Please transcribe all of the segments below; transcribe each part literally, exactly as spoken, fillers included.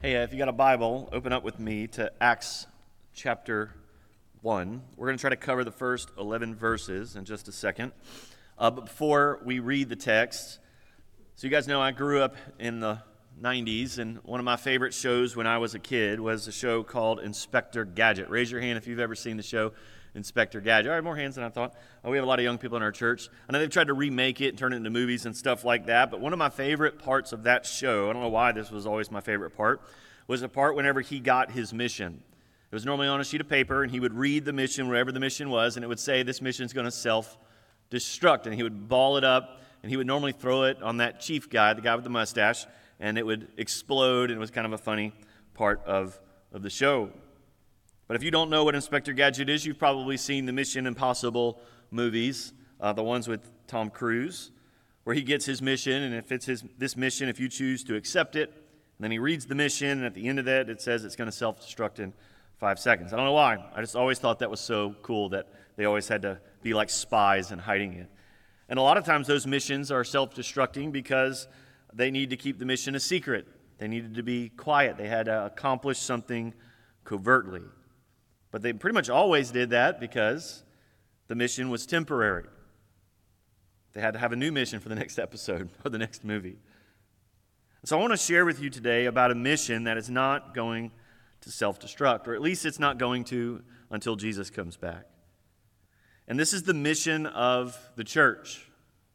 Hey, uh, if you got a Bible, open up with me to Acts chapter one. We're going to try to cover the first eleven verses in just a second. Uh, but before we read the text, so you guys know I grew up in the nineties, and one of my favorite shows when I was a kid was a show called Inspector Gadget. Raise your hand if you've ever seen the show Inspector Gadget. All right, more hands than I thought. Oh, we have a lot of young people in our church. I know they've tried to remake it and turn it into movies and stuff like that, but one of my favorite parts of that show, I don't know why this was always my favorite part, was the part whenever he got his mission. It was normally on a sheet of paper, and he would read the mission, wherever the mission was, and it would say, this mission is going to self-destruct, and he would ball it up, and he would normally throw it on that chief guy, the guy with the mustache, and it would explode, and it was kind of a funny part of, of the show. But if you don't know what Inspector Gadget is, you've probably seen the Mission Impossible movies, uh, the ones with Tom Cruise, where he gets his mission, and if it's his this mission, if you choose to accept it, and then he reads the mission, and at the end of that, it says it's going to self-destruct in five seconds. I don't know why. I just always thought that was so cool that they always had to be like spies and hiding it. And a lot of times those missions are self-destructing because they need to keep the mission a secret. They needed to be quiet. They had to accomplish something covertly. But they pretty much always did that because the mission was temporary. They had to have a new mission for the next episode or the next movie. So I want to share with you today about a mission that is not going to self-destruct, or at least it's not going to until Jesus comes back. And this is the mission of the church.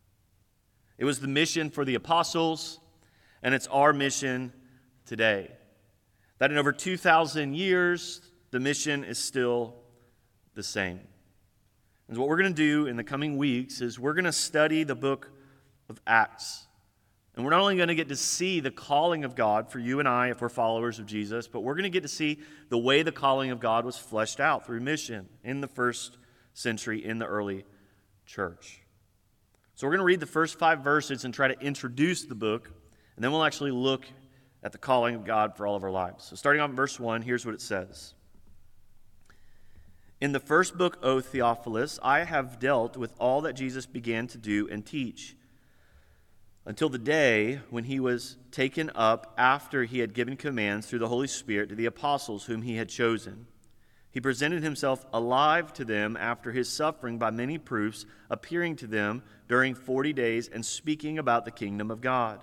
It was the mission for the apostles, and it's our mission today. That in over two thousand years, the mission is still the same. And what we're going to do in the coming weeks is we're going to study the book of Acts. And we're not only going to get to see the calling of God for you and I if we're followers of Jesus, but we're going to get to see the way the calling of God was fleshed out through mission in the first century in the early church. So we're going to read the first five verses and try to introduce the book, and then we'll actually look at the calling of God for all of our lives. So starting on verse one, here's what it says. In the first book, O Theophilus, I have dealt with all that Jesus began to do and teach, until the day when he was taken up after he had given commands through the Holy Spirit to the apostles whom he had chosen. He presented himself alive to them after his suffering by many proofs, appearing to them during forty days and speaking about the kingdom of God.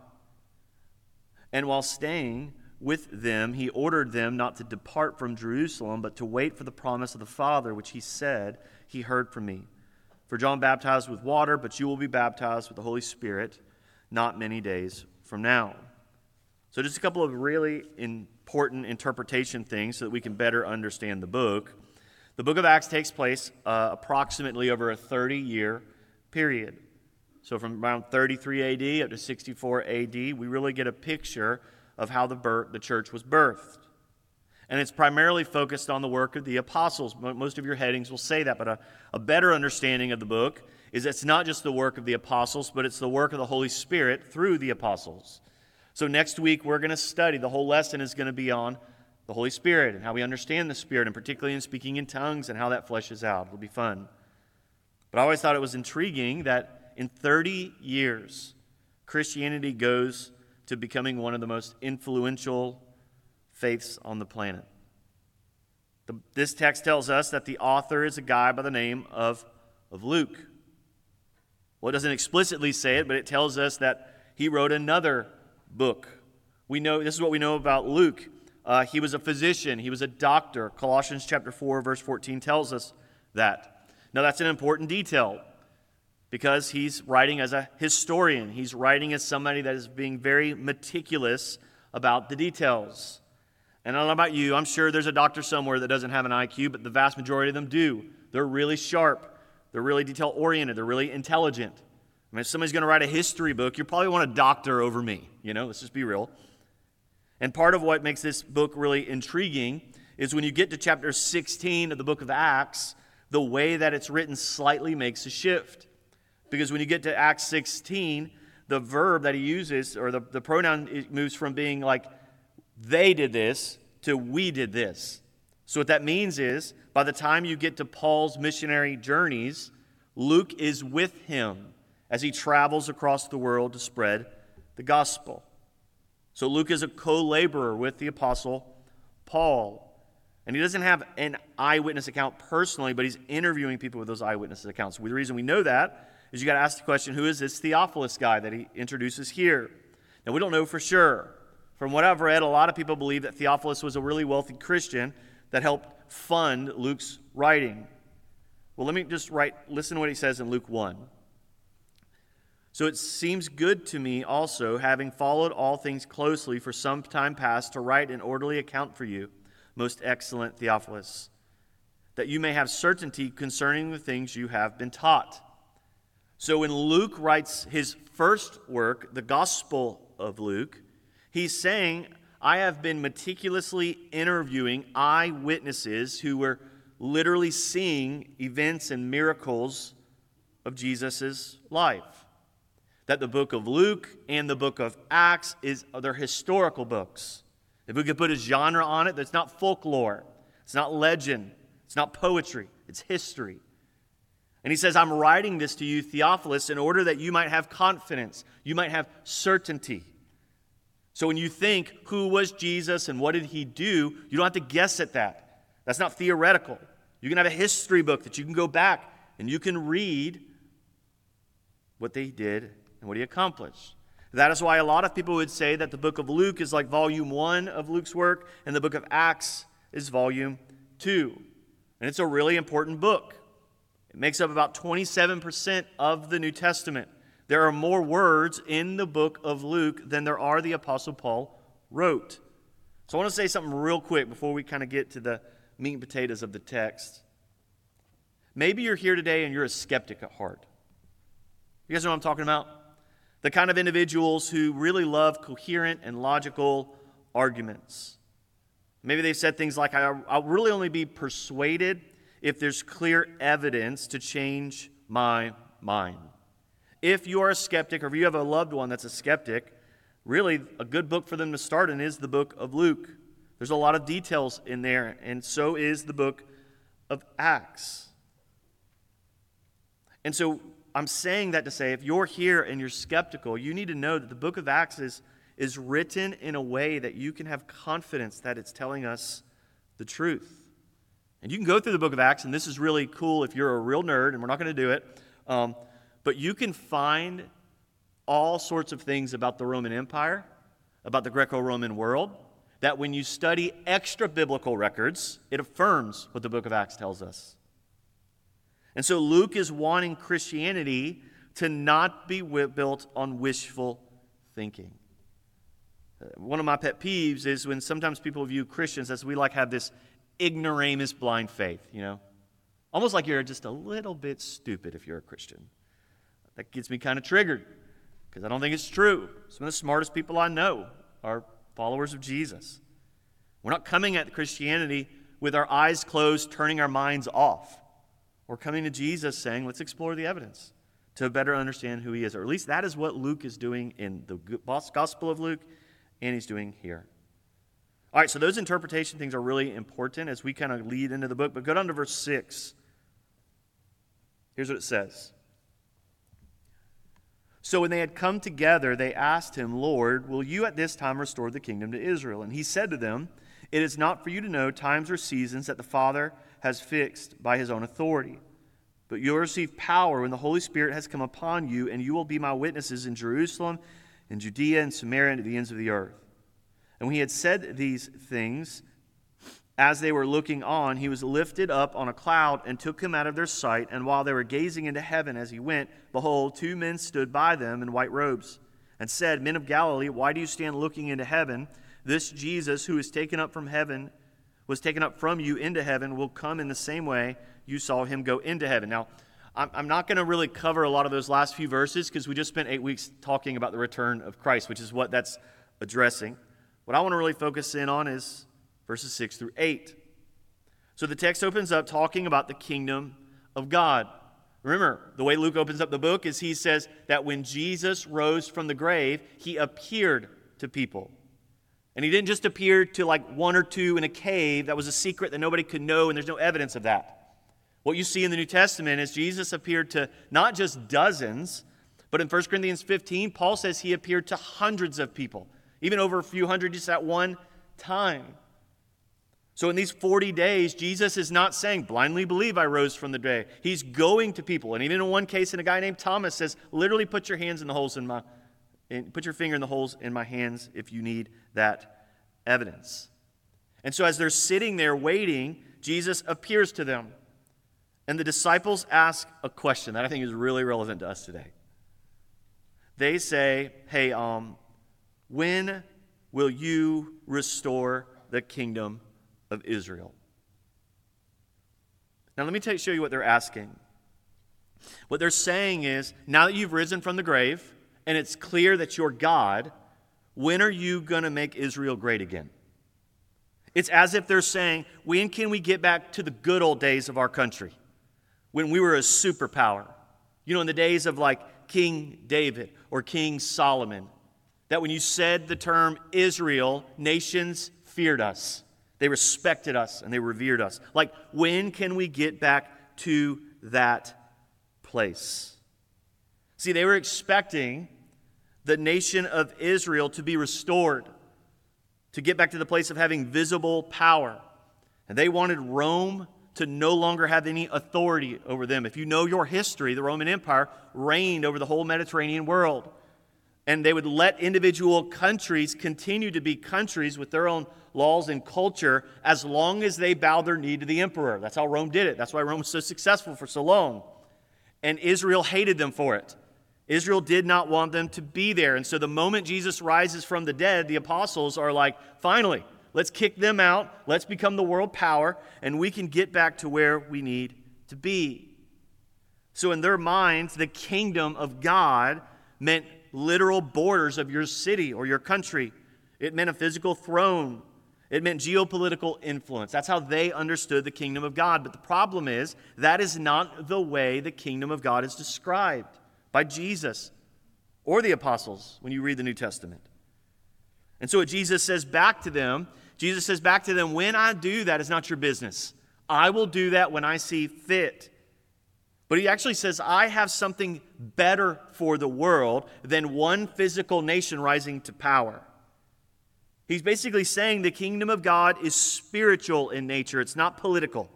And while staying with them, he ordered them not to depart from Jerusalem, but to wait for the promise of the Father, which he said, he heard from me. For John baptized with water, but you will be baptized with the Holy Spirit not many days from now. So just a couple of really important interpretation things so that we can better understand the book. The book of Acts takes place uh, approximately over a thirty-year period. So from around thirty-three A D up to sixty-four A D, we really get a picture of how the, birth, the church was birthed. And it's primarily focused on the work of the apostles. Most of your headings will say that, but a, a better understanding of the book is it's not just the work of the apostles, but it's the work of the Holy Spirit through the apostles. So next week we're going to study, the whole lesson is going to be on the Holy Spirit and how we understand the Spirit, and particularly in speaking in tongues and how that fleshes out. It'll be fun. But I always thought it was intriguing that in thirty years, Christianity goes to becoming one of the most influential faiths on the planet. The, this text tells us that the author is a guy by the name of, of Luke. Well, it doesn't explicitly say it, but it tells us that he wrote another book. We know this is what we know about Luke. Uh, he was a physician. He was a doctor. Colossians chapter four, verse fourteen tells us that. Now, that's an important detail, because he's writing as a historian. He's writing as somebody that is being very meticulous about the details. And I don't know about you, I'm sure there's a doctor somewhere that doesn't have an I Q, but the vast majority of them do. They're really sharp. They're really detail-oriented. They're really intelligent. I mean, if somebody's going to write a history book, you probably want a doctor over me. You know, let's just be real. And part of what makes this book really intriguing is when you get to chapter sixteen of the book of Acts, the way that it's written slightly makes a shift. Because when you get to Acts sixteen, the verb that he uses, or the, the pronoun, it moves from being like, they did this, to we did this. So what that means is, by the time you get to Paul's missionary journeys, Luke is with him as he travels across the world to spread the gospel. So Luke is a co-laborer with the Apostle Paul. And he doesn't have an eyewitness account personally, but he's interviewing people with those eyewitness accounts. The reason we know that is you got to ask the question, who is this Theophilus guy that he introduces here? Now, we don't know for sure. From what I've read, a lot of people believe that Theophilus was a really wealthy Christian that helped fund Luke's writing. Well, let me just write, listen to what he says in Luke one. So it seems good to me also, having followed all things closely for some time past, to write an orderly account for you, most excellent Theophilus, that you may have certainty concerning the things you have been taught. So when Luke writes his first work, the Gospel of Luke, he's saying, I have been meticulously interviewing eyewitnesses who were literally seeing events and miracles of Jesus' life. That the book of Luke and the book of Acts is they're historical books. If we could put a genre on it, that's not folklore. It's not legend. It's not poetry. It's history. And he says, I'm writing this to you, Theophilus, in order that you might have confidence. You might have certainty. So when you think, who was Jesus and what did he do, you don't have to guess at that. That's not theoretical. You can have a history book that you can go back and you can read what they did and what he accomplished. That is why a lot of people would say that the book of Luke is like volume one of Luke's work, and the book of Acts is volume two. And it's a really important book. It makes up about twenty-seven percent of the New Testament. There are more words in the book of Luke than there are the Apostle Paul wrote. So I want to say something real quick before we kind of get to the meat and potatoes of the text. Maybe you're here today and you're a skeptic at heart. You guys know what I'm talking about? The kind of individuals who really love coherent and logical arguments. Maybe they've said things like, I'll really only be persuaded if there's clear evidence to change my mind. If you are a skeptic, or if you have a loved one that's a skeptic, really a good book for them to start in is the book of Luke. There's a lot of details in there, and so is the book of Acts. And so I'm saying that to say, if you're here and you're skeptical, you need to know that the book of Acts is, is written in a way that you can have confidence that it's telling us the truth. And you can go through the book of Acts, and this is really cool if you're a real nerd, and we're not going to do it, um, but you can find all sorts of things about the Roman Empire, about the Greco-Roman world, that when you study extra-biblical records, it affirms what the book of Acts tells us. And so Luke is wanting Christianity to not be built on wishful thinking. One of my pet peeves is when sometimes people view Christians as we like have this ignoramus blind faith, you know? Almost like you're just a little bit stupid if you're a Christian. That gets me kind of triggered because I don't think it's true. Some of the smartest people I know are followers of Jesus. We're not coming at Christianity with our eyes closed, turning our minds off. We're coming to Jesus saying, let's explore the evidence to better understand who he is. Or at least that is what Luke is doing in the Gospel of Luke, and he's doing here. All right, so those interpretation things are really important as we kind of lead into the book. But go down to verse six. Here's what it says. So when they had come together, they asked him, Lord, will you at this time restore the kingdom to Israel? And he said to them, it is not for you to know times or seasons that the Father has fixed by his own authority. But you will receive power when the Holy Spirit has come upon you, and you will be my witnesses in Jerusalem, in Judea, and Samaria, and to the ends of the earth. And when he had said these things, as they were looking on, he was lifted up on a cloud and took him out of their sight. And while they were gazing into heaven as he went, behold, two men stood by them in white robes, and said, Men of Galilee, why do you stand looking into heaven? This Jesus who is taken up from heaven was taken up from you into heaven will come in the same way you saw him go into heaven. Now, I'm not going to really cover a lot of those last few verses because we just spent eight weeks talking about the return of Christ, which is what that's addressing. What I want to really focus in on is verses six through eight. So the text opens up talking about the kingdom of God. Remember, the way Luke opens up the book is he says that when Jesus rose from the grave, he appeared to people. And he didn't just appear to like one or two in a cave. That was a secret that nobody could know, and there's no evidence of that. What you see in the New Testament is Jesus appeared to not just dozens, but in First Corinthians fifteen, Paul says he appeared to hundreds of people. even over a few hundred just at one time. So in these forty days, Jesus is not saying, blindly believe I rose from the dead. He's going to people. And even in one case, in a guy named Thomas says, literally put your hands in the holes in my, in, put your finger in the holes in my hands if you need that evidence. And so as they're sitting there waiting, Jesus appears to them. And the disciples ask a question that I think is really relevant to us today. They say, hey, um, when will you restore the kingdom of Israel? Now let me tell you, show you what they're asking. What they're saying is, now that you've risen from the grave and it's clear that you're God, when are you going to make Israel great again? It's as if they're saying, when can we get back to the good old days of our country? When we were a superpower. You know, in the days of like King David or King Solomon, that when you said the term Israel, nations feared us. They respected us and they revered us. Like, when can we get back to that place? See, they were expecting the nation of Israel to be restored, to get back to the place of having visible power. And they wanted Rome to no longer have any authority over them. If you know your history, the Roman Empire reigned over the whole Mediterranean world. And they would let individual countries continue to be countries with their own laws and culture as long as they bowed their knee to the emperor. That's how Rome did it. That's why Rome was so successful for so long. And Israel hated them for it. Israel did not want them to be there. And so the moment Jesus rises from the dead, the apostles are like, finally, let's kick them out. Let's become the world power, and we can get back to where we need to be. So in their minds, the kingdom of God meant literal borders of your city or your country. It meant a physical throne. It meant geopolitical influence. That's how they understood the kingdom of God. But the problem is, that is not the way the kingdom of God is described by Jesus or the apostles when you read the New Testament. And so what Jesus says back to them, Jesus says back to them, when I do that, it's not your business. I will do that when I see fit. But he actually says, I have something better for the world than one physical nation rising to power. He's basically saying the kingdom of God is spiritual in nature. It's not political.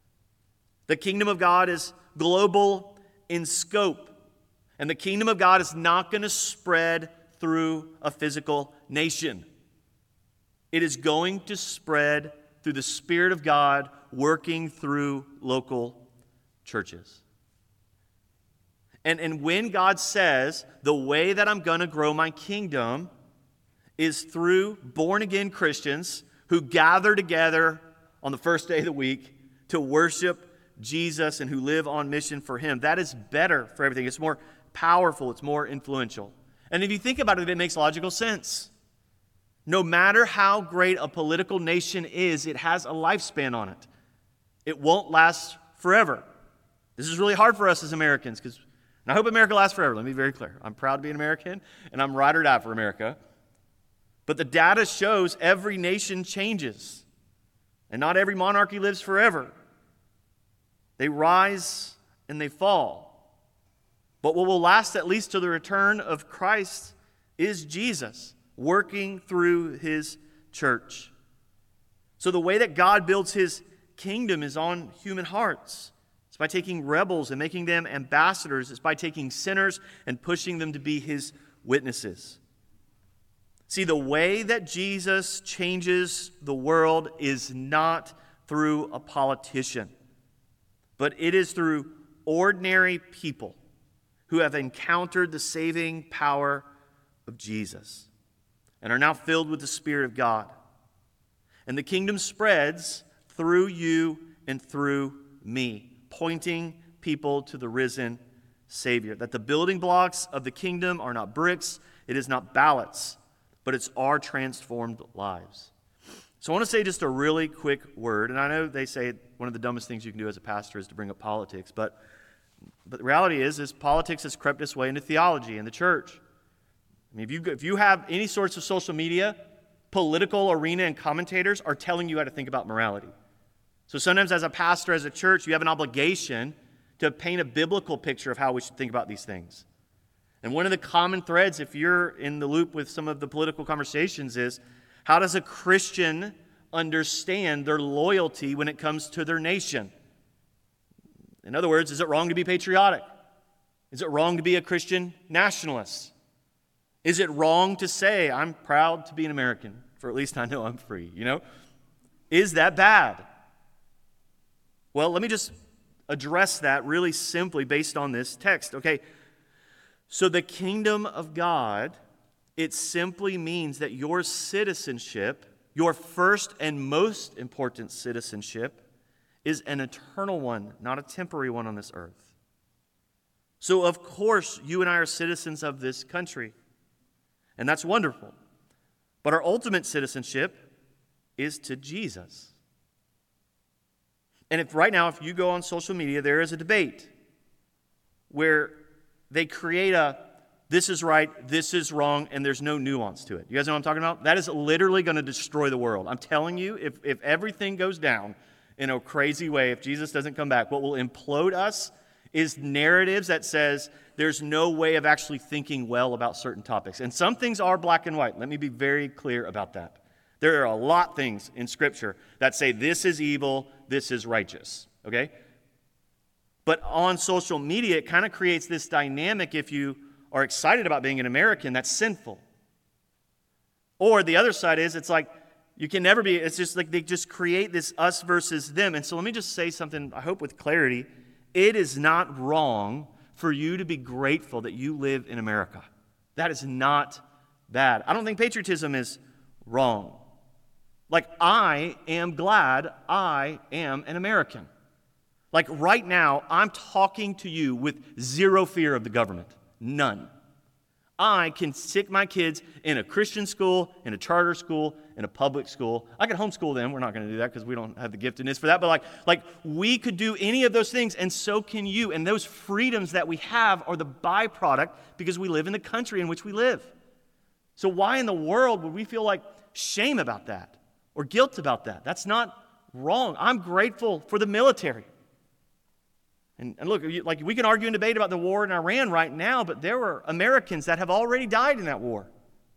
The kingdom of God is global in scope. And the kingdom of God is not going to spread through a physical nation. It is going to spread through the Spirit of God working through local churches. And, and when God says, the way that I'm going to grow my kingdom is through born-again Christians who gather together on the first day of the week to worship Jesus and who live on mission for Him, that is better for everything. It's more powerful. It's more influential. And if you think about it, it makes logical sense. No matter how great a political nation is, it has a lifespan on it. It won't last forever. This is really hard for us as Americans, because and I hope America lasts forever. Let me be very clear. I'm proud to be an American, and I'm ride or die for America. But the data shows every nation changes, and not every monarchy lives forever. They rise and they fall. But what will last at least to the return of Christ is Jesus working through His church. So the way that God builds His kingdom is on human hearts. It's by taking rebels and making them ambassadors. It's by taking sinners and pushing them to be His witnesses. See, the way that Jesus changes the world is not through a politician, but it is through ordinary people who have encountered the saving power of Jesus and are now filled with the Spirit of God. And the kingdom spreads through you and through me, pointing people to the risen Savior. That the building blocks of the kingdom are not bricks, it is not ballots, but it's our transformed lives. So I want to say just a really quick word, and I know they say one of the dumbest things you can do as a pastor is to bring up politics, but, but the reality is, is politics has crept its way into theology in the church. I mean, if you, if you have any sorts of social media, political arena and commentators are telling you how to think about morality. So sometimes as a pastor, as a church, you have an obligation to paint a biblical picture of how we should think about these things. And one of the common threads, if you're in the loop with some of the political conversations, is how does a Christian understand their loyalty when it comes to their nation? In other words, is it wrong to be patriotic? Is it wrong to be a Christian nationalist? Is it wrong to say, I'm proud to be an American, for at least I know I'm free, you know? Is that bad? Well, let me just address that really simply based on this text. Okay, so the kingdom of God, it simply means that your citizenship, your first and most important citizenship, is an eternal one, not a temporary one on this earth. So, of course, you and I are citizens of this country, and that's wonderful. But our ultimate citizenship is to Jesus. And if right now, if you go on social media, there is a debate where they create a, this is right, this is wrong, and there's no nuance to it. You guys know what I'm talking about? That is literally going to destroy the world. I'm telling you, if, if everything goes down in a crazy way, if Jesus doesn't come back, what will implode us is narratives that says there's no way of actually thinking well about certain topics. And some things are black and white. Let me be very clear about that. There are a lot of things in Scripture that say this is evil, this is righteous, okay? But on social media, it kind of creates this dynamic if you are excited about being an American, that's sinful. Or the other side is, it's like, you can never be, it's just like they just create this us versus them. And so let me just say something, I hope with clarity. It is not wrong for you to be grateful that you live in America. That is not bad. I don't think patriotism is wrong. Like, I am glad I am an American. Like, right now, I'm talking to you with zero fear of the government. None. I can stick my kids in a Christian school, in a charter school, in a public school. I can homeschool them. We're not going to do that because we don't have the giftedness for that. But like, like we could do any of those things, and so can you. And those freedoms that we have are the byproduct because we live in the country in which we live. So why in the world would we feel like shame about that or guilt about that? That's not wrong. I'm grateful for the military. And, and look, like we can argue and debate about the war in Iran right now, but there were Americans that have already died in that war.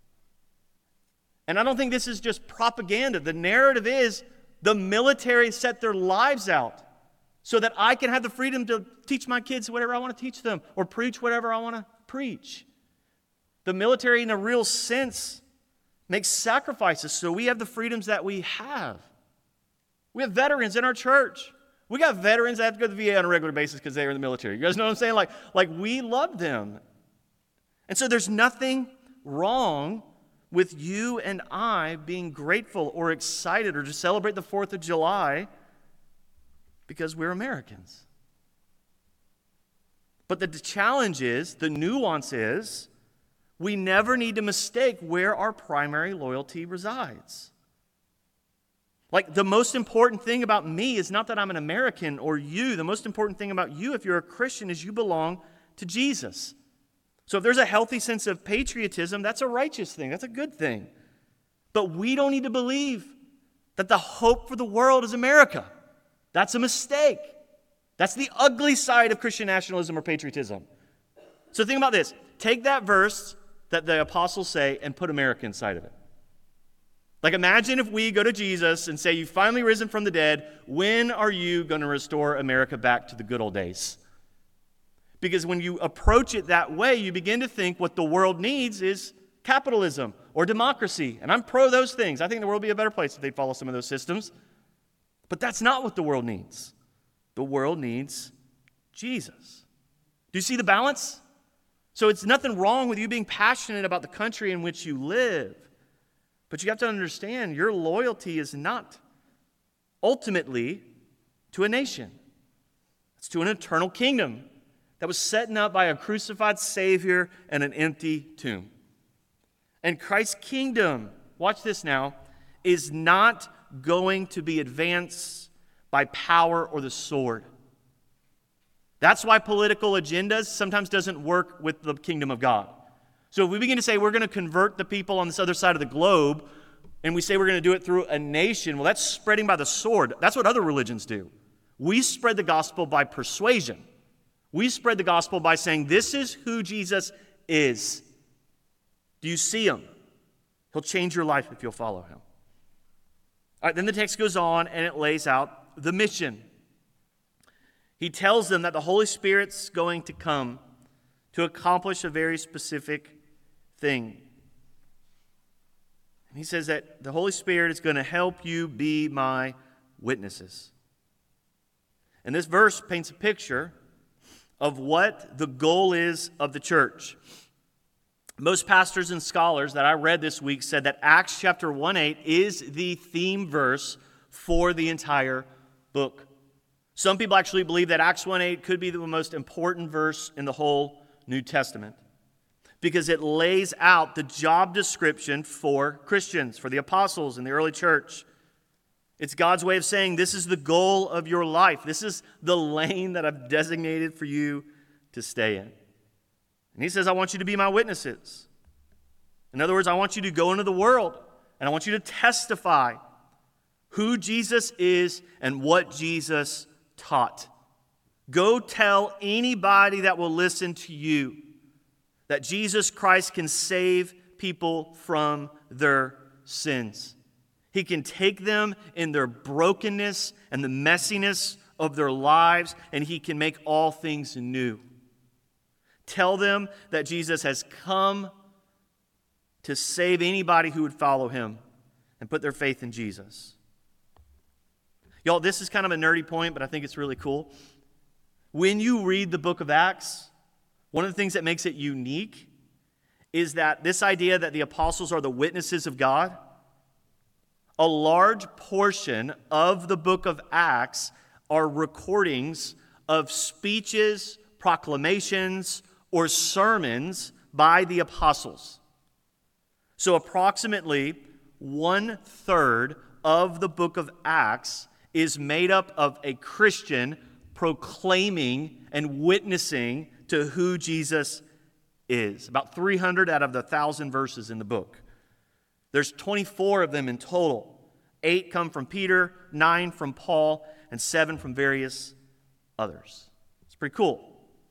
And I don't think this is just propaganda. The narrative is the military set their lives out so that I can have the freedom to teach my kids whatever I want to teach them or preach whatever I want to preach. The military, in a real sense, makes sacrifices so we have the freedoms that we have. We have veterans in our church. We got veterans that have to go to the V A on a regular basis because they are in the military. You guys know what I'm saying? Like, like we love them. And so there's nothing wrong with you and I being grateful or excited or to celebrate the fourth of July because we're Americans. But the challenge is, the nuance is, we never need to mistake where our primary loyalty resides. Like, the most important thing about me is not that I'm an American or you. The most important thing about you, if you're a Christian, is you belong to Jesus. So if there's a healthy sense of patriotism, that's a righteous thing. That's a good thing. But we don't need to believe that the hope for the world is America. That's a mistake. That's the ugly side of Christian nationalism or patriotism. So think about this. Take that verse that the apostles say and put America inside of it. Like, imagine if we go to Jesus and say, you've finally risen from the dead. When are you going to restore America back to the good old days? Because when you approach it that way, you begin to think what the world needs is capitalism or democracy. And I'm pro those things. I think the world would be a better place if they follow some of those systems. But that's not what the world needs. The world needs Jesus. Do you see the balance? So it's nothing wrong with you being passionate about the country in which you live. But you have to understand, your loyalty is not ultimately to a nation. It's to an eternal kingdom that was set up by a crucified Savior and an empty tomb. And Christ's kingdom, watch this now, is not going to be advanced by power or the sword. That's why political agendas sometimes doesn't work with the kingdom of God. So if we begin to say we're going to convert the people on this other side of the globe, and we say we're going to do it through a nation, well, that's spreading by the sword. That's what other religions do. We spread the gospel by persuasion. We spread the gospel by saying this is who Jesus is. Do you see him? He'll change your life if you'll follow him. All right, then the text goes on and it lays out the mission. He tells them that the Holy Spirit's going to come to accomplish a very specific thing. And he says that the Holy Spirit is going to help you be my witnesses. And this verse paints a picture of what the goal is of the church. Most pastors and scholars that I read this week said that Acts chapter one eight is the theme verse for the entire book. Some people actually believe that Acts one eight could be the most important verse in the whole New Testament because it lays out the job description for Christians, for the apostles in the early church. It's God's way of saying this is the goal of your life. This is the lane that I've designated for you to stay in. And he says, I want you to be my witnesses. In other words, I want you to go into the world and I want you to testify who Jesus is and what Jesus taught. Go tell anybody that will listen to you that Jesus Christ can save people from their sins. He can take them in their brokenness and the messiness of their lives, and he can make all things new. Tell them that Jesus has come to save anybody who would follow him and put their faith in Jesus. Y'all, this is kind of a nerdy point, but I think it's really cool. When you read the book of Acts, one of the things that makes it unique is that this idea that the apostles are the witnesses of God, a large portion of the book of Acts are recordings of speeches, proclamations, or sermons by the apostles. So approximately one-third of the book of Acts is made up of a Christian proclaiming and witnessing to who Jesus is. About three hundred out of the one thousand verses in the book. There's twenty-four of them in total. Eight come from Peter, nine from Paul, and seven from various others. It's pretty cool.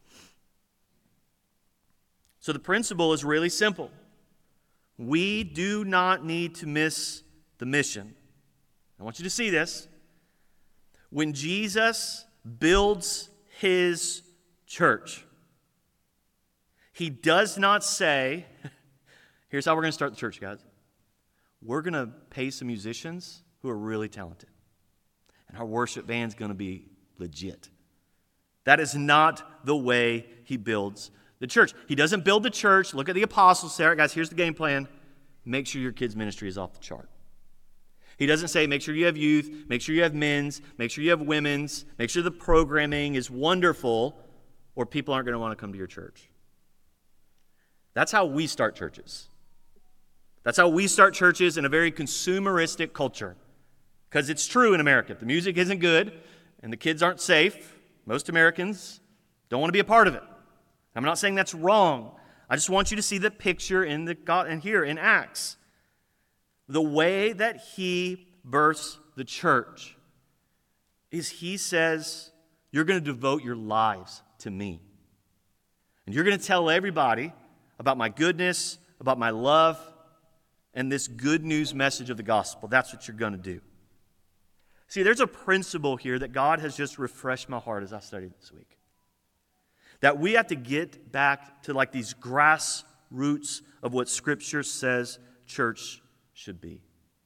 So the principle is really simple. We do not need to miss the mission. I want you to see this. When Jesus builds his church, he does not say, here's how we're going to start the church, guys. We're going to pay some musicians who are really talented. And our worship band's going to be legit. That is not the way he builds the church. He doesn't build the church. Look at the apostles. Say, all right, guys, here's the game plan. Make sure your kids' ministry is off the chart. He doesn't say, make sure you have youth, make sure you have men's, make sure you have women's, make sure the programming is wonderful, or people aren't going to want to come to your church. That's how we start churches. That's how we start churches in a very consumeristic culture. Because it's true in America. If the music isn't good and the kids aren't safe, most Americans don't want to be a part of it. I'm not saying that's wrong. I just want you to see the picture in the God and here in Acts. The way that he births the church is he says, you're going to devote your lives to me. And you're going to tell everybody about my goodness, about my love, and this good news message of the gospel. That's what you're going to do. See, there's a principle here that God has just refreshed my heart as I studied this week. That we have to get back to like these grassroots of what Scripture says church should be.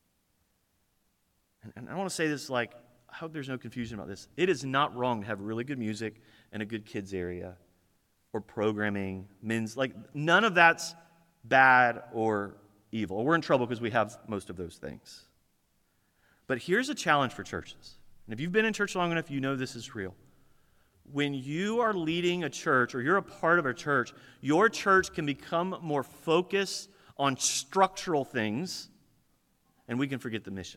And, and I want to say this like, I hope there's no confusion about this. It is not wrong to have really good music and a good kids area or programming, men's, like none of that's bad or evil. We're in trouble because we have most of those things. But here's a challenge for churches. And if you've been in church long enough, you know this is real. When you are leading a church or you're a part of a church, your church can become more focused on structural things, and we can forget the mission.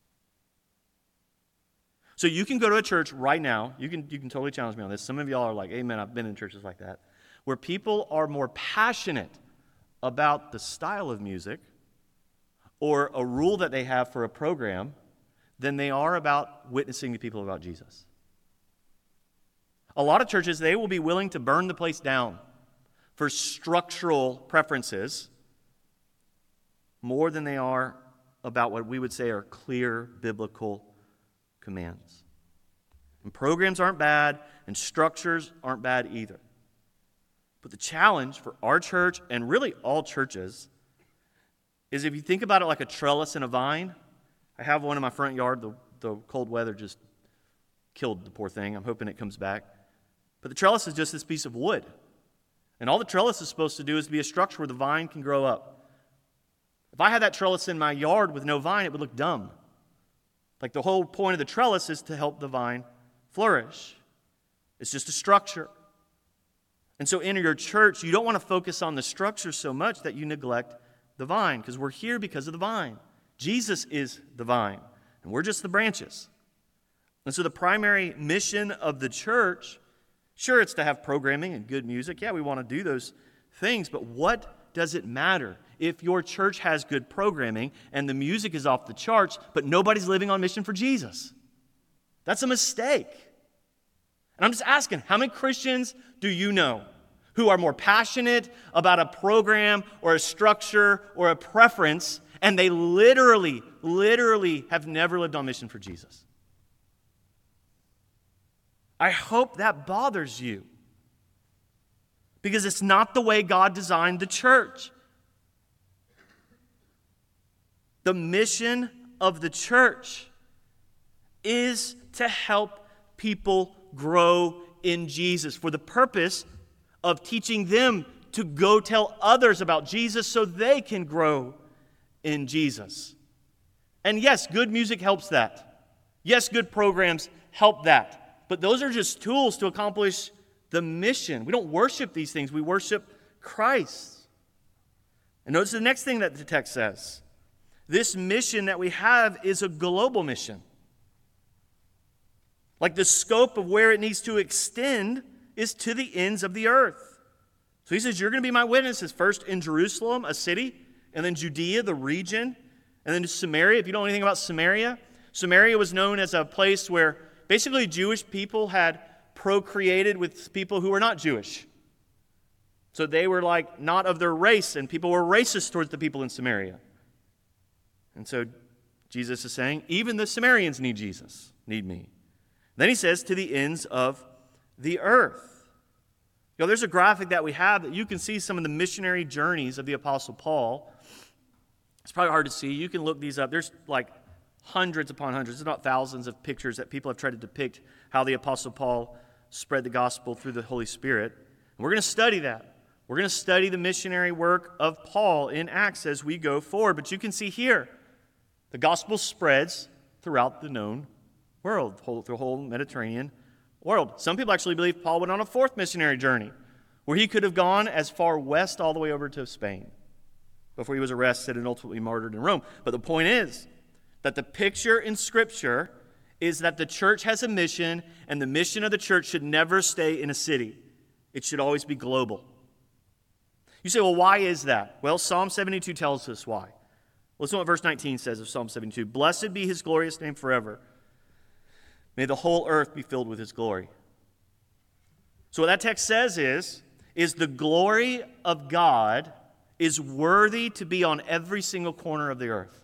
So you can go to a church right now. You can, you can totally challenge me on this. Some of y'all are like, amen, I've been in churches like that, where people are more passionate about the style of music or a rule that they have for a program than they are about witnessing to people about Jesus. A lot of churches, they will be willing to burn the place down for structural preferences more than they are about what we would say are clear biblical commands. And programs aren't bad, and structures aren't bad either. But the challenge for our church, and really all churches, is if you think about it like a trellis and a vine. I have one in my front yard. The, the cold weather just killed the poor thing. I'm hoping it comes back. But the trellis is just this piece of wood. And all the trellis is supposed to do is be a structure where the vine can grow up. If I had that trellis in my yard with no vine, it would look dumb. Like the whole point of the trellis is to help the vine flourish. It's just a structure. And so in your church, you don't want to focus on the structure so much that you neglect the vine, because we're here because of the vine. Jesus is the vine, and we're just the branches. And so the primary mission of the church, sure, it's to have programming and good music. Yeah, we want to do those things, but what does it matter if your church has good programming and the music is off the charts, but nobody's living on mission for Jesus? That's a mistake. And I'm just asking, how many Christians do you know who are more passionate about a program or a structure or a preference, and they literally, literally have never lived on mission for Jesus? I hope that bothers you, because it's not the way God designed the church. The mission of the church is to help people grow in Jesus for the purpose of teaching them to go tell others about Jesus so they can grow in Jesus. And yes, good music helps that. Yes, good programs help that. But those are just tools to accomplish the mission. We don't worship these things. We worship Christ. And notice the next thing that the text says. This mission that we have is a global mission. Like the scope of where it needs to extend is to the ends of the earth. So he says, you're going to be my witnesses, first in Jerusalem, a city, and then Judea, the region, and then Samaria. If you don't know anything about Samaria, Samaria was known as a place where basically Jewish people had procreated with people who were not Jewish. So they were like not of their race, and people were racist towards the people in Samaria. And so Jesus is saying, even the Samaritans need Jesus, need me. Then he says, to the ends of the earth. You know, there's a graphic that we have that you can see some of the missionary journeys of the Apostle Paul. It's probably hard to see. You can look these up. There's like hundreds upon hundreds, if not thousands of pictures that people have tried to depict how the Apostle Paul spread the gospel through the Holy Spirit. And we're going to study that. We're going to study the missionary work of Paul in Acts as we go forward. But you can see here, the gospel spreads throughout the known world, the whole Mediterranean world. Some people actually believe Paul went on a fourth missionary journey, where he could have gone as far west all the way over to Spain before he was arrested and ultimately martyred in Rome. But the point is that the picture in Scripture is that the church has a mission, and the mission of the church should never stay in a city. It should always be global. You say, well, why is that? Well, Psalm seventy-two tells us why. Listen to what verse nineteen says of Psalm seventy-two. Blessed be his glorious name forever. May the whole earth be filled with his glory. So what that text says is, is the glory of God is worthy to be on every single corner of the earth.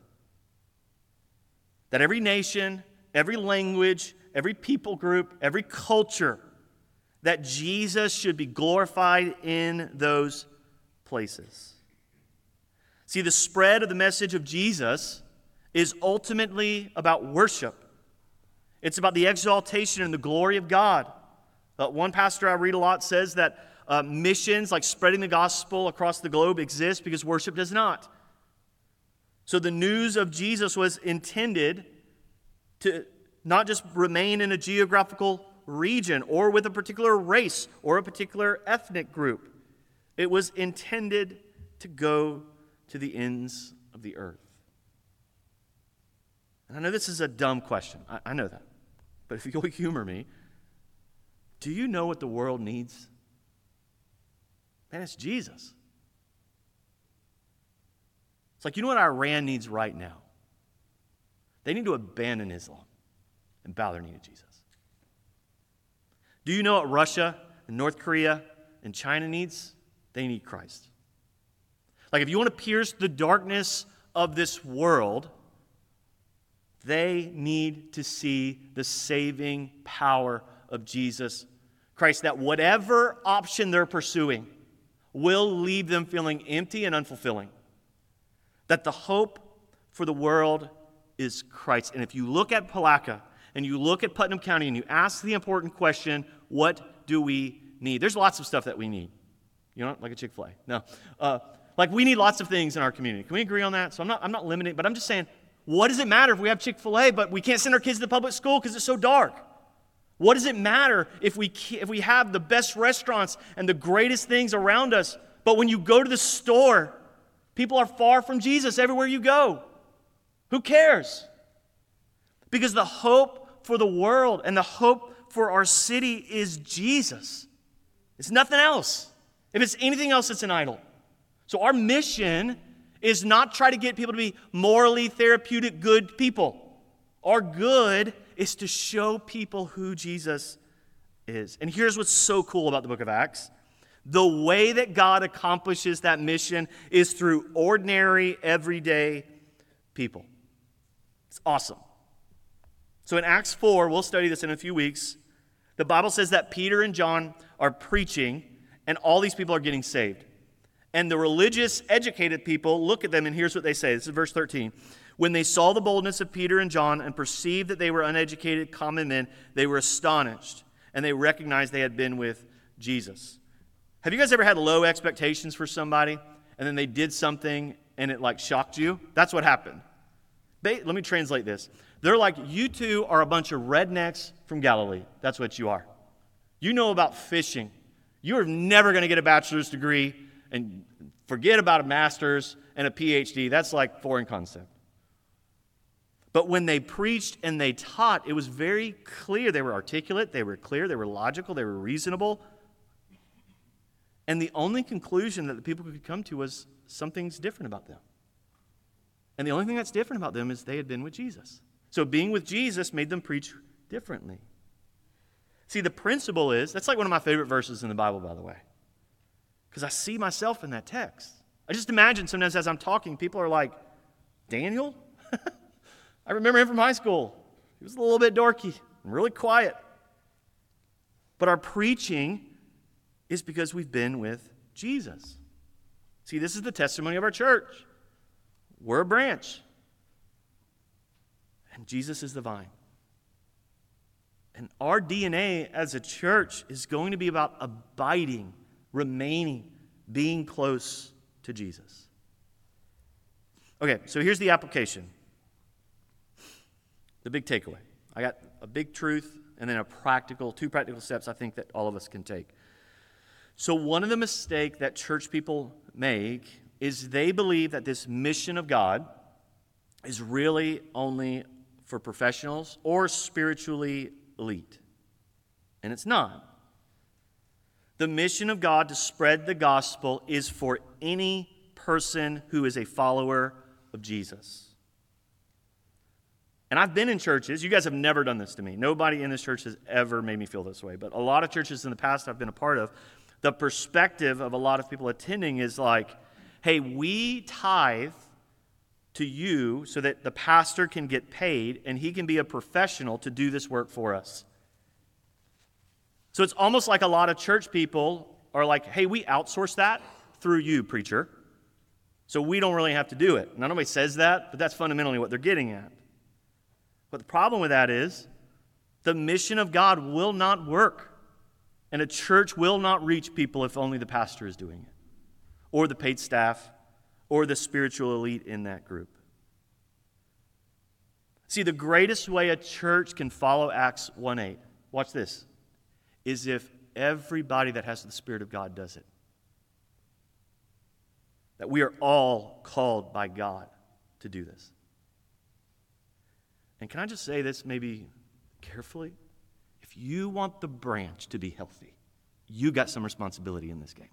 That every nation, every language, every people group, every culture, that Jesus should be glorified in those places. See, the spread of the message of Jesus is ultimately about worship. It's about the exaltation and the glory of God. Uh, one pastor I read a lot says that uh, missions, like spreading the gospel across the globe, exist because worship does not. So the news of Jesus was intended to not just remain in a geographical region or with a particular race or a particular ethnic group. It was intended to go to the ends of the earth. And I know this is a dumb question. I, I know that. But if you'll humor me, do you know what the world needs? Man, it's Jesus. It's like, you know what Iran needs right now? They need to abandon Islam and bow their knee to Jesus. Do you know what Russia and North Korea and China needs? They They need Christ. Like if you want to pierce the darkness of this world, they need to see the saving power of Jesus Christ, that whatever option they're pursuing will leave them feeling empty and unfulfilling. That the hope for the world is Christ. And if you look at Palatka and you look at Putnam County and you ask the important question, what do we need? There's lots of stuff that we need. You know, like a Chick-fil-A. No. Uh, like we need lots of things in our community. Can we agree on that? So I'm not, I'm not limiting, but I'm just saying, what does it matter if we have Chick-fil-A, but we can't send our kids to the public school because it's so dark? What does it matter if we if we have the best restaurants and the greatest things around us, but when you go to the store, people are far from Jesus everywhere you go? Who cares? Because the hope for the world and the hope for our city is Jesus. It's nothing else. If it's anything else, it's an idol. So our mission is not try to get people to be morally therapeutic good people. Our good is to show people who Jesus is. And here's what's so cool about the book of Acts. The way that God accomplishes that mission is through ordinary, everyday people. It's awesome. So in Acts four, we'll study this in a few weeks, the Bible says that Peter and John are preaching, and all these people are getting saved. And the religious, educated people look at them, and here's what they say. This is verse thirteen. When they saw the boldness of Peter and John and perceived that they were uneducated common men, they were astonished, and they recognized they had been with Jesus. Have you guys ever had low expectations for somebody, and then they did something, and it like shocked you? That's what happened. They, let me translate this. They're like, you two are a bunch of rednecks from Galilee. That's what you are. You know about fishing. You are never going to get a bachelor's degree, and forget about a master's and a P H D. That's like foreign concept. But when they preached and they taught, it was very clear. They were articulate, they were clear, they were logical, they were reasonable. And the only conclusion that the people could come to was something's different about them. And the only thing that's different about them is they had been with Jesus. So being with Jesus made them preach differently. See, the principle is, that's like one of my favorite verses in the Bible, by the way. Because I see myself in that text. I just imagine sometimes as I'm talking, people are like, Daniel? I remember him from high school. He was a little bit dorky and really quiet. But our preaching is because we've been with Jesus. See, this is the testimony of our church. We're a branch. And Jesus is the vine. And our D N A as a church is going to be about abiding, remaining, being close to Jesus. Okay, so here's the application. The big takeaway. I got a big truth and then a practical, two practical steps I think that all of us can take. So one of the mistakes that church people make is they believe that this mission of God is really only for professionals or spiritually elite. And it's not. The mission of God to spread the gospel is for any person who is a follower of Jesus. And I've been in churches, you guys have never done this to me. Nobody in this church has ever made me feel this way. But a lot of churches in the past I've been a part of, the perspective of a lot of people attending is like, hey, we tithe to you so that the pastor can get paid and he can be a professional to do this work for us. So it's almost like a lot of church people are like, hey, we outsource that through you, preacher. So we don't really have to do it. Now, nobody says that, but that's fundamentally what they're getting at. But the problem with that is the mission of God will not work. And a church will not reach people if only the pastor is doing it, or the paid staff, or the spiritual elite in that group. See, the greatest way a church can follow Acts one eight, watch this, is if everybody that has the Spirit of God does it. That we are all called by God to do this. And can I just say this maybe carefully? If you want the branch to be healthy, you got some responsibility in this game.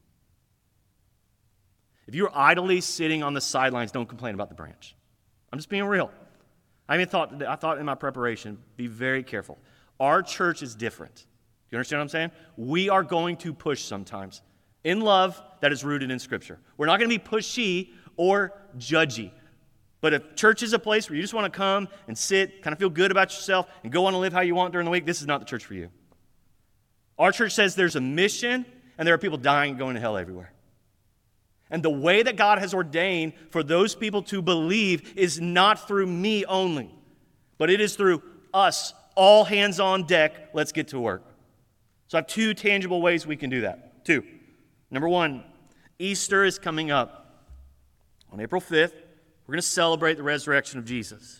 If you're idly sitting on the sidelines, don't complain about the branch. I'm just being real. I even thought I thought in my preparation, be very careful. Our church is different. Do you understand what I'm saying? We are going to push sometimes. in love that is rooted in Scripture. We're not going to be pushy or judgy. But if church is a place where you just want to come and sit, kind of feel good about yourself, and go on and live how you want during the week, this is not the church for you. Our church says there's a mission, and there are people dying and going to hell everywhere. And the way that God has ordained for those people to believe is not through me only, but it is through us, all hands on deck, let's get to work. So I have two tangible ways we can do that. Two. Number one, Easter is coming up. On April fifth, we're going to celebrate the resurrection of Jesus.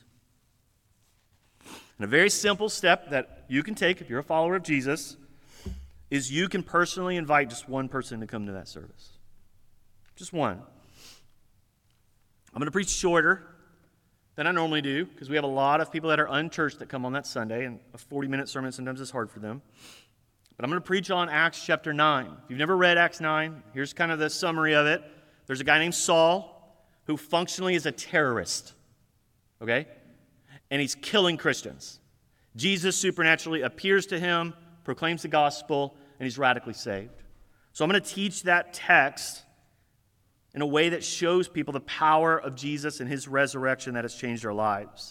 And a very simple step that you can take if you're a follower of Jesus is you can personally invite just one person to come to that service. Just one. I'm going to preach shorter than I normally do because we have a lot of people that are unchurched that come on that Sunday, and a forty-minute sermon sometimes is hard for them. But I'm going to preach on Acts chapter nine. If you've never read Acts nine, here's kind of the summary of it. There's a guy named Saul who functionally is a terrorist, okay? And he's killing Christians. Jesus supernaturally appears to him, proclaims the gospel, and he's radically saved. So I'm going to teach that text in a way that shows people the power of Jesus and his resurrection that has changed our lives.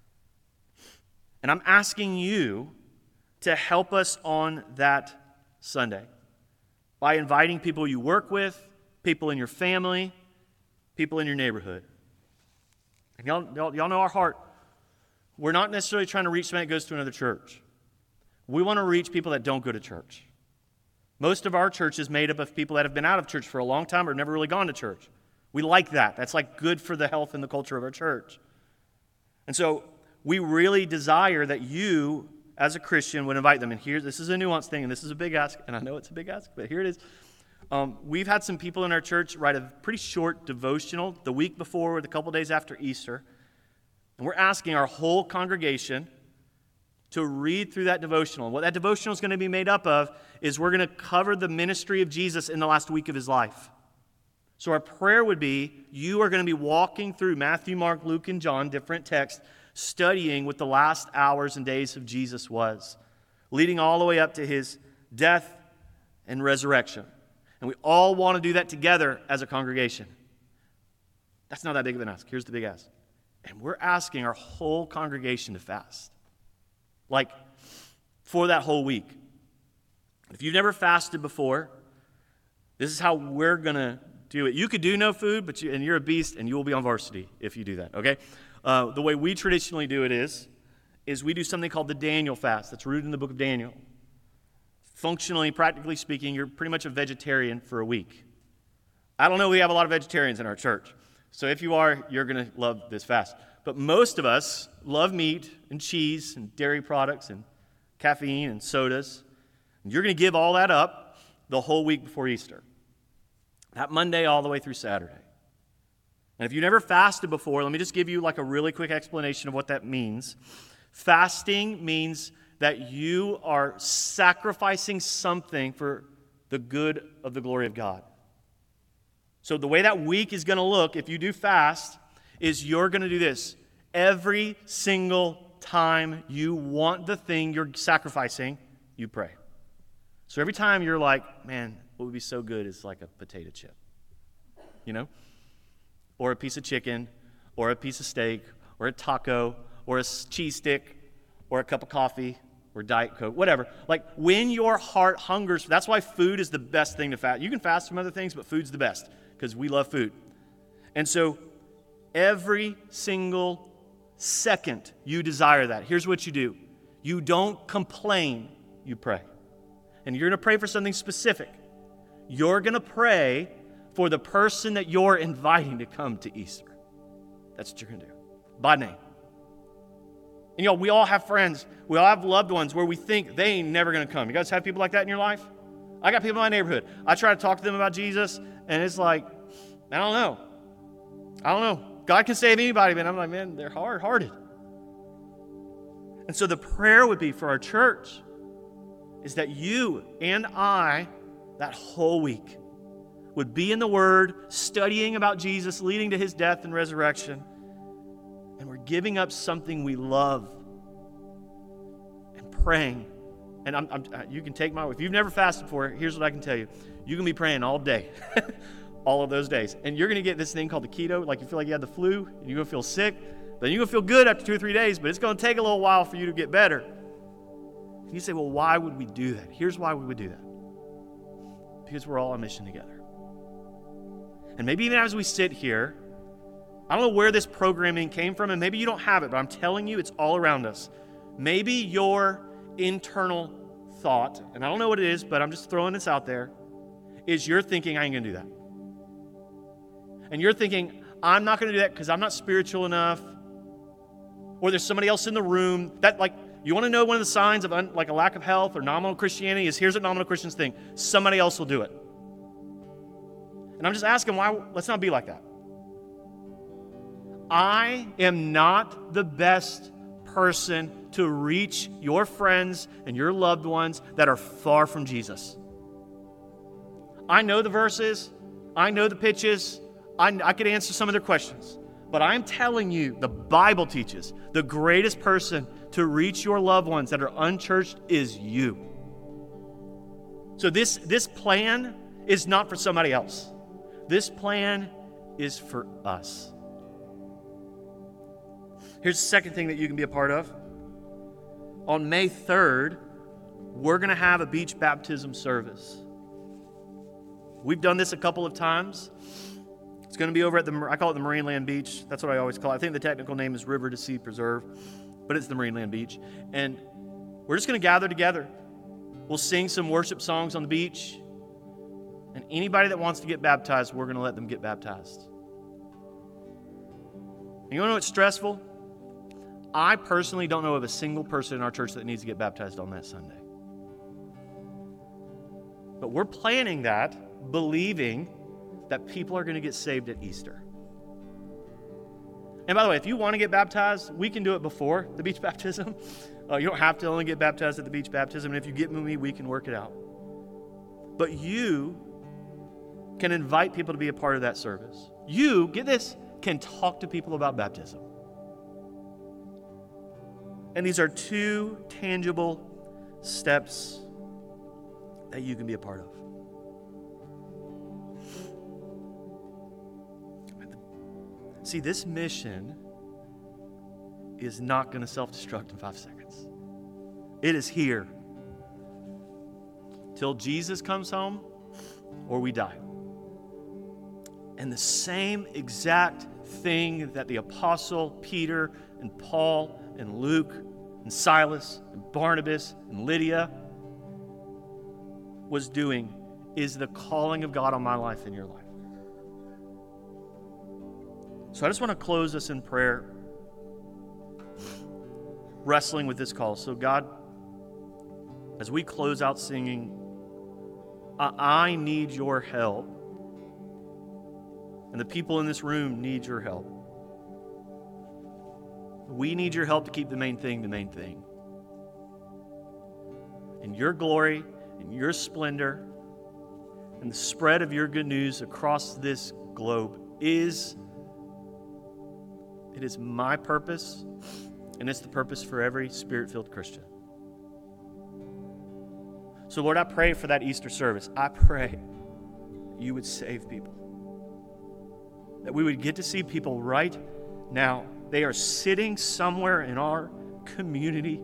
And I'm asking you to help us on that Sunday by inviting people you work with, people in your family, people in your neighborhood. And y'all, y'all, y'all know our heart. We're not necessarily trying to reach somebody that goes to another church. We want to reach people that don't go to church. Most of our church is made up of people that have been out of church for a long time or never really gone to church. We like that. That's like good for the health and the culture of our church. And so we really desire that you, as a Christian, would invite them. And here, this is a nuanced thing, and this is a big ask, and I know it's a big ask, but here it is. Um, we've had some people in our church write a pretty short devotional the week before or the couple days after Easter. And we're asking our whole congregation to read through that devotional. And what that devotional is going to be made up of is we're going to cover the ministry of Jesus in the last week of his life. So our prayer would be, you are going to be walking through Matthew, Mark, Luke, and John, different texts, studying what the last hours and days of Jesus was, leading all the way up to his death and resurrection. And we all want to do that together as a congregation. That's not that big of an ask. Here's the big ask. And we're asking our whole congregation to fast. Like, for that whole week. If you've never fasted before, this is how we're going to do it. You could do no food, but you, and you're a beast, and you will be on varsity if you do that, okay? Uh, the way we traditionally do it is, is we do something called the Daniel fast. That's rooted in the book of Daniel. Functionally, practically speaking, you're pretty much a vegetarian for a week. I don't know, we have a lot of vegetarians in our church. So if you are, you're going to love this fast. But most of us love meat and cheese and dairy products and caffeine and sodas. And you're going to give all that up the whole week before Easter. That Monday all the way through Saturday. And if you never fasted before, let me just give you like a really quick explanation of what that means. Fasting means that you are sacrificing something for the good of the glory of God. So the way that week is going to look, if you do fast, is you're going to do this. Every single time you want the thing you're sacrificing, you pray. So every time you're like, man, what would be so good is like a potato chip, you know? Or a piece of chicken, or a piece of steak, or a taco, or a cheese stick, or a cup of coffee, or Diet Coke, whatever. Like, when your heart hungers, that's why food is the best thing to fast. You can fast from other things, but food's the best, because we love food. And so, every single second you desire that, here's what you do. You don't complain, you pray. And you're going to pray for something specific. You're going to pray for the person that you're inviting to come to Easter. That's what you're going to do. By name. And you know, we all have friends, we all have loved ones where we think they ain't never going to come. You guys have people like that in your life? I got people in my neighborhood. I try to talk to them about Jesus, and it's like, I don't know. I don't know. God can save anybody, but I'm like, man, they're hard-hearted. And so the prayer would be for our church is that you and I, that whole week, would be in the Word, studying about Jesus, leading to his death and resurrection, and we're giving up something we love and praying and I'm, I'm, you can take my, if you've never fasted before, here's what I can tell you. You can be praying all day, all of those days. And you're going to get this thing called the keto, like you feel like you had the flu, and you're going to feel sick, then you're going to feel good after two or three days, but it's going to take a little while for you to get better. And you say, well, why would we do that? Here's why we would do that. Because we're all on mission together. And maybe even as we sit here, I don't know where this programming came from, and maybe you don't have it, but I'm telling you, it's all around us. Maybe your internal thought, and I don't know what it is, but I'm just throwing this out there, is you're thinking, I ain't going to do that. And you're thinking, I'm not going to do that because I'm not spiritual enough, or there's somebody else in the room. That, like, you want to know one of the signs of un, like a lack of health or nominal Christianity is, here's what nominal Christians think: somebody else will do it. And I'm just asking, why? Let's not be like that. I am not the best person to reach your friends and your loved ones that are far from Jesus. I know the verses. I know the pitches. I, I could answer some of their questions. But I'm telling you, the Bible teaches the greatest person to reach your loved ones that are unchurched is you. So this, this plan is not for somebody else. This plan is for us. Here's the second thing that you can be a part of. On May third, we're going to have a beach baptism service. We've done this a couple of times. It's going to be over at the, I call it the Marineland Beach. That's what I always call it. I think the technical name is River to Sea Preserve, but it's the Marineland Beach. And we're just going to gather together. We'll sing some worship songs on the beach. And anybody that wants to get baptized, we're going to let them get baptized. And you want to know what's stressful? I personally don't know of a single person in our church that needs to get baptized on that Sunday. But we're planning that, believing that people are going to get saved at Easter. And by the way, if you want to get baptized, we can do it before the beach baptism. Uh, you don't have to only get baptized at the beach baptism. And if you get with me, we can work it out. But you can invite people to be a part of that service. You, get this, can talk to people about baptism. And these are two tangible steps that you can be a part of. See, this mission is not going to self-destruct in five seconds. It is here till Jesus comes home or we die. And the same exact thing that the apostle Peter and Paul and Luke and Silas and Barnabas and Lydia was doing is the calling of God on my life and your life. So I just want to close us in prayer, wrestling with this call. So God, as we close out singing, I, I need your help. And the people in this room need your help. We need your help to keep the main thing the main thing. And your glory and your splendor and the spread of your good news across this globe is, it is my purpose, and it's the purpose for every Spirit-filled Christian. So Lord, I pray for that Easter service. I pray you would save people. That we would get to see people right now. They are sitting somewhere in our community,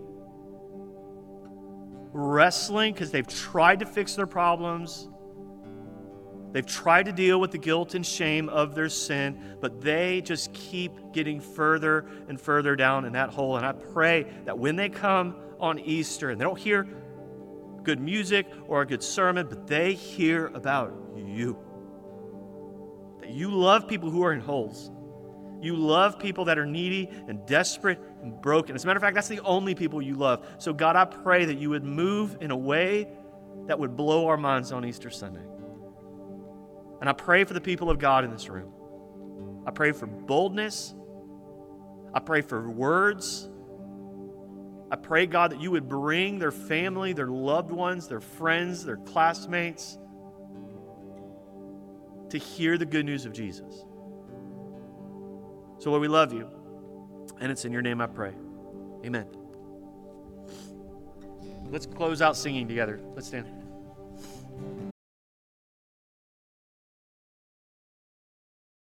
wrestling because they've tried to fix their problems. They've tried to deal with the guilt and shame of their sin, but they just keep getting further and further down in that hole. And I pray that when they come on Easter and they don't hear good music or a good sermon, but they hear about you. That you love people who are in holes. You love people that are needy and desperate and broken. As a matter of fact, that's the only people you love. So God, I pray that you would move in a way that would blow our minds on Easter Sunday. And I pray for the people of God in this room. I pray for boldness. I pray for words. I pray, God, that you would bring their family, their loved ones, their friends, their classmates to hear the good news of Jesus. So, Lord, we love you, and it's in your name I pray. Amen. Let's close out singing together. Let's stand.